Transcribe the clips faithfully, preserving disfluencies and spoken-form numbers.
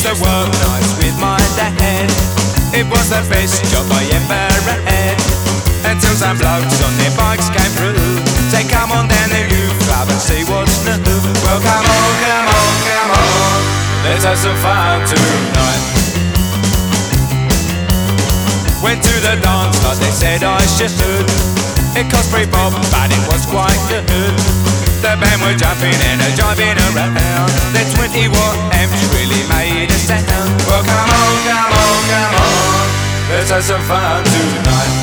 used to work nights with my dad. It was the best job I ever had. Until some blokes on their bikes came through. Say, come on down the youth club and see what's new. Well, come on, come on, come on, let's have some fun tonight. Went to the dance like they said I should. It cost three bob, but it was quite good. The band were jumping and a jiving around. Their twenty watt amps really made a sound. Well, come on, come on, come on, let's have some fun tonight.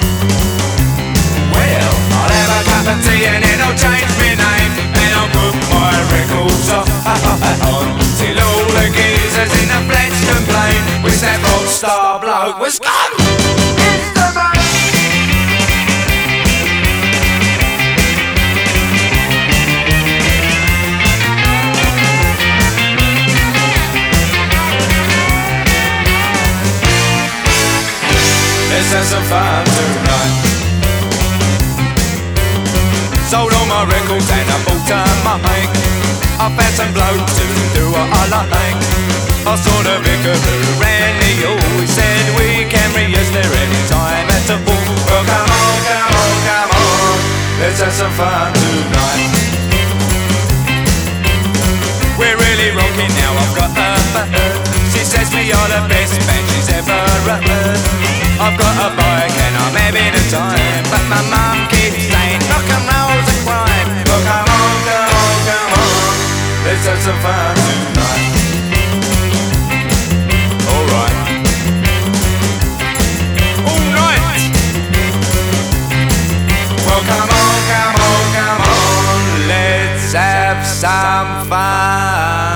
Well, I'll have a cup of tea and then I'll change my name, and I'll put my records on till all the geezers in the flats complain. Wish that rock star bloke was gone. It's the man. Let's have some fun tonight. Sold all my records and I bought a mic. I found some blokes who do what I like. I saw the vicar who ran the hall. He said we can rehearse there any time at the hall. Well, come on, come on, come on, let's have some fun tonight. We're really rocking now, I've got a bird. She says we are the best band she's ever heard. I've got a bike and I'm having a time, but my mum keeps saying rock and roll's a crime. Well, come on, come on, come on, let's have some fun tonight. Alright. Alright. Well, come on, come on, come on, let's have some fun.